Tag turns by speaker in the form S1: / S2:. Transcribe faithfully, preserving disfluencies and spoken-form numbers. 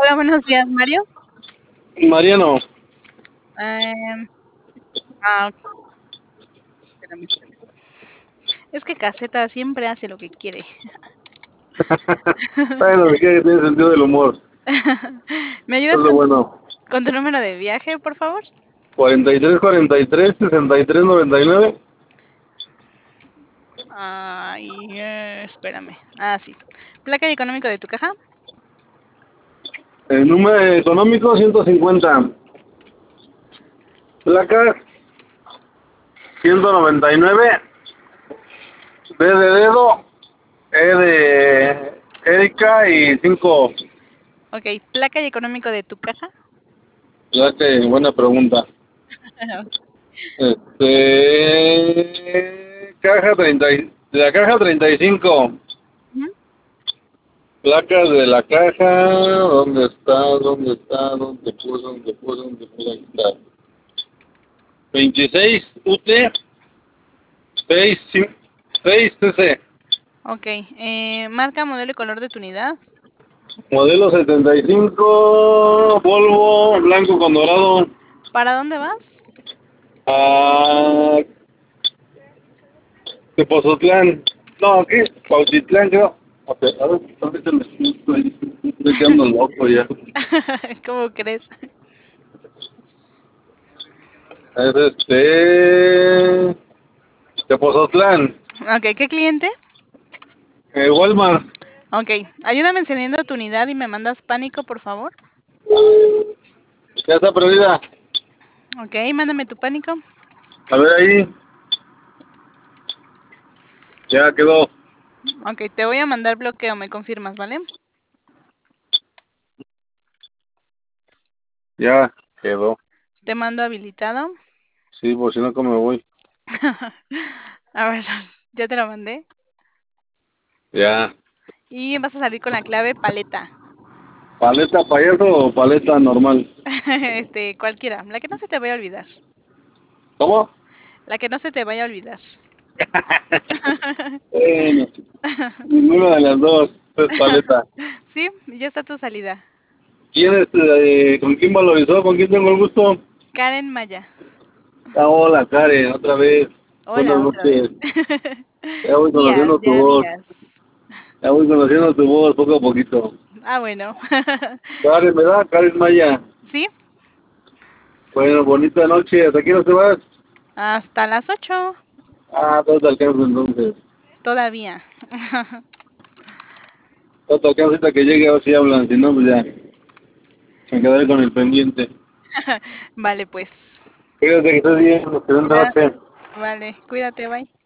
S1: Hola, buenos días, ¿Mario?
S2: Mariano.
S1: Em, ah, espérame, espérame. Es que Caseta siempre hace lo que quiere.
S2: Bueno, de que tiene sentido del humor.
S1: ¿Me
S2: Es
S1: ayudas
S2: lo
S1: con tu
S2: bueno.
S1: con tu número de viaje, por favor?
S2: cuarenta y tres, cuarenta y tres, sesenta y tres, noventa y nueve.
S1: Ay, eh, espérame. Ah, sí. ¿Placa y económico de tu caja?
S2: El número económico, ciento cincuenta. Placa, ciento noventa y nueve. D de dedo. E de Erika y cinco.
S1: Okey, ¿placa y económico de tu caja?
S2: Ya que buena pregunta. Este. Caja treinta. y- De la caja treinta y cinco.
S1: Ujú.
S2: Placas de la caja. ¿Dónde está? ¿Dónde está? ¿Dónde puso? ¿Dónde puso? ¿Dónde puso? Ahí está. veintiséis U T seis C C.
S1: Okey, eh, marca, modelo y color de tu unidad.
S2: Modelo setenta y cinco. Volvo blanco con dorado.
S1: ¿Para dónde vas?
S2: A Tepozotlán. No, ¿qué? Pautitlán, creo. Ok, a ver, ahorita me estoy, estoy quedando loco ya.
S1: ¿Cómo crees?
S2: Es este. Tepozotlán.
S1: Okey, ¿qué cliente?
S2: Eh, Walmart.
S1: Okey, ayúdame encendiendo tu unidad y me mandas pánico, por favor.
S2: Ya está perdida.
S1: Okey, mándame tu pánico.
S2: A ver ahí. Ya quedó.
S1: Okey, te voy a mandar bloqueo, ¿me confirmas, vale?
S2: Ya quedó.
S1: Te mando habilitado.
S2: Sí, por si no, ¿cómo me voy?
S1: A ver, ya te lo mandé.
S2: Ya.
S1: Y vas a salir con la clave paleta.
S2: ¿Paleta payaso o paleta normal?
S1: Este, cualquiera, la que no se te vaya a olvidar.
S2: ¿Cómo?
S1: La que no se te vaya a olvidar.
S2: Bueno, ninguna de las dos es paleta.
S1: Sí, ya está tu salida.
S2: ¿Quién es, eh, con quién valorizó? ¿Con quién tengo el gusto?
S1: Karen Maya.
S2: Ah, hola, Karen, otra vez. Buenas
S1: Hola, otra vez.
S2: noches. Ya voy
S1: Días,
S2: conociendo tu
S1: ya
S2: voz.
S1: días.
S2: Ya voy conociendo tu voz poco a poquito.
S1: Ah, bueno.
S2: Karen, ¿verdad? Karen Maya.
S1: ¿Sí?
S2: Bueno, bonita noche. ¿Hasta aquí no te vas?
S1: Hasta las ocho.
S2: Ah, todo te alcanza entonces.
S1: Todavía.
S2: Todo te alcanza ahorita que llegue a ver si hablan. Si no, pues ya. Me quedaré con el pendiente.
S1: Vale, pues.
S2: Fíjate que estés bien. Excelente
S1: Ya,
S2: noche.
S1: vale. Cuídate, bye.